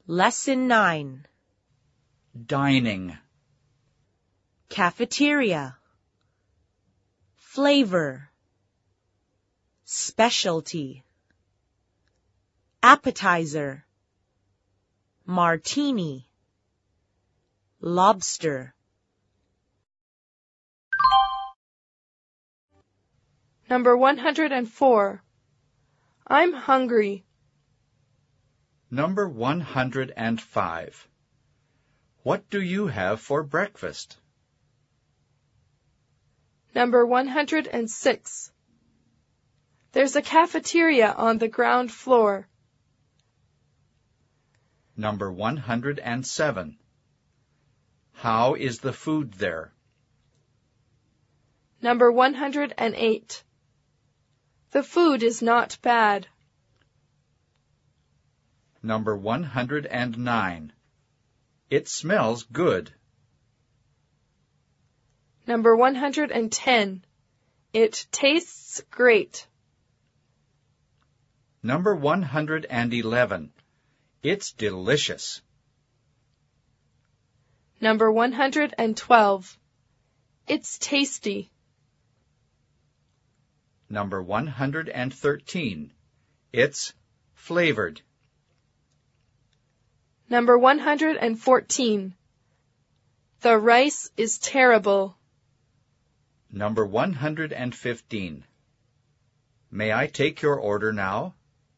Lesson 9. Dining. Cafeteria. Flavor. Specialty. Appetizer. Martini. Lobster. Number 104. I'm hungry. Number 105. What do you have for breakfast? Number 106. There's a cafeteria on the ground floor. Number 107. How is the food there? Number 108. The food is not bad. Number 109. It smells good. Number 110. It tastes great. Number 111. It's delicious. Number 112. It's tasty. Number 113. It's flavored. Number 114. The rice is terrible. Number 115. May I take your order now?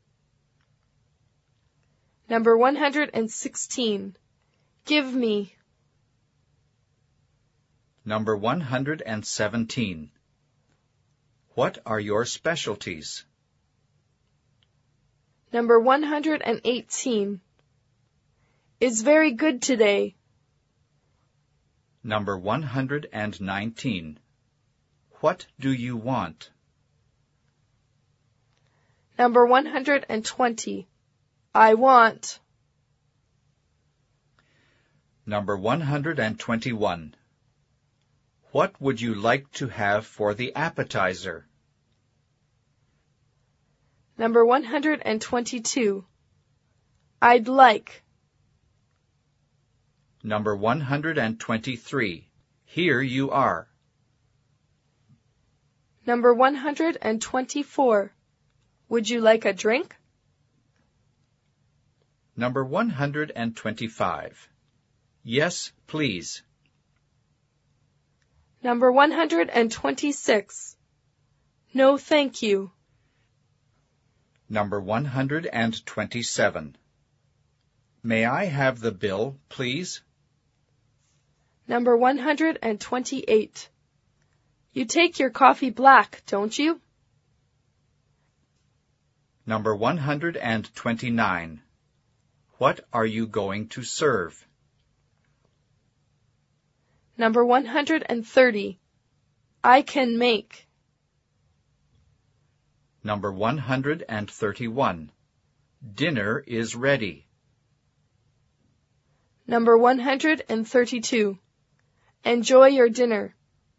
Number 116. Give me. Number 117. What are your specialties? Number 118. Is very good today. Number 119. What do you want? Number 120. I want. Number 121. What would you like to have for the appetizer? Number 122. I'd like. Number 123. Here you are. Number 124. Would you like a drink? Number 125. Yes, please. Number 126. No, thank you. Number 127. May I have the bill, please? Number 128. You take your coffee black, don't you? Number 129. What are you going to serve? Number 130. I can make. Number 131. Dinner is ready. Number 132. Enjoy your dinner.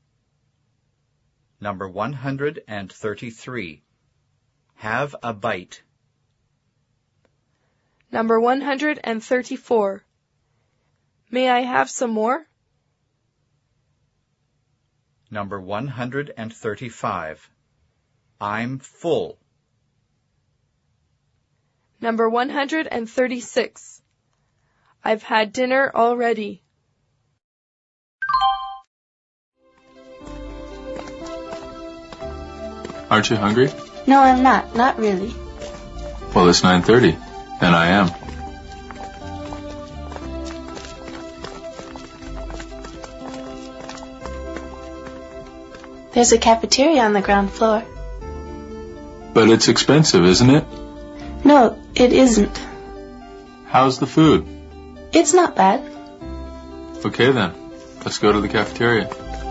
Number 133. Have a bite. Number 134. May I have some more? Number 135. I'm full. Number 136. I've had dinner already. Aren't you hungry? No, I'm not. Not really. Well, it's 9:30, and I am. There's a cafeteria on the ground floor. But it's expensive, isn't it? No, it isn't. How's the food? It's not bad. Okay then, let's go to the cafeteria.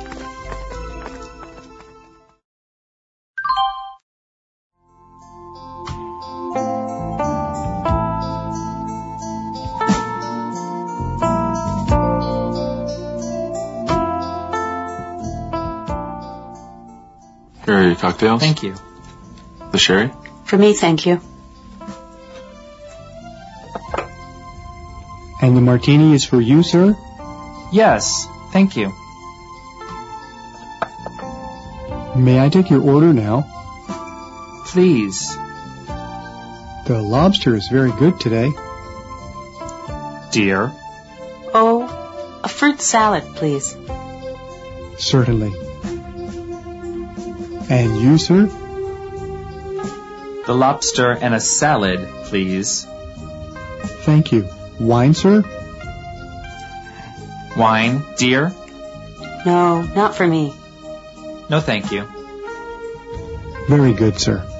Here are your cocktails. Thank you. The sherry? For me, thank you. And the martini is for you, sir? Yes, thank you. May I take your order now? Please. The lobster is very good today. Dear. Oh, a fruit salad, please. Certainly. And you, sir? The lobster and a salad, please. Thank you. Wine, sir? Wine, dear? No, not for me. No, thank you. Very good, sir.